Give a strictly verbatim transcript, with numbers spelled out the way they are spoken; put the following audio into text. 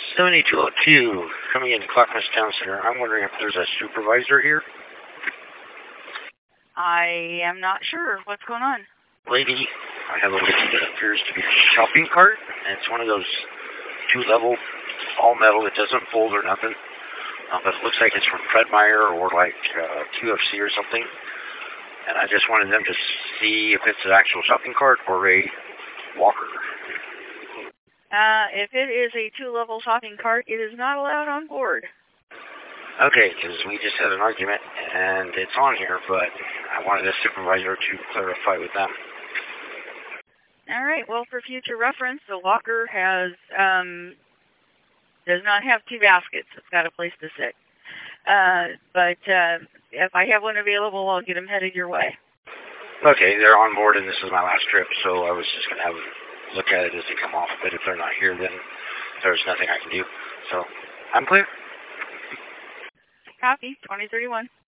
seventy-two oh two, coming into Clackamas Town Center. I'm wondering if there's a supervisor here. I am not sure. What's going on? Lady, I have a list that appears to be a shopping cart, and it's one of those two-level, all metal. It doesn't fold or nothing, um, but it looks like it's from Fred Meyer or like uh, Q F C or something. And I just wanted them to see if it's an actual shopping cart or a walker. Uh, if it is a two-level shopping cart, it is not allowed on board. Okay, because we just had an argument, and it's on here, but I wanted the supervisor to clarify with them. All right, well, for future reference, the walker has, um, does not have two baskets. It's got a place to sit. Uh, but uh, if I have one available, I'll get them headed your way. Okay, they're on board, and this is my last trip, so I was just going to have a look at it as they come off. But if they're not here, then there's nothing I can do. So I'm clear. Copy, twenty thirty-one.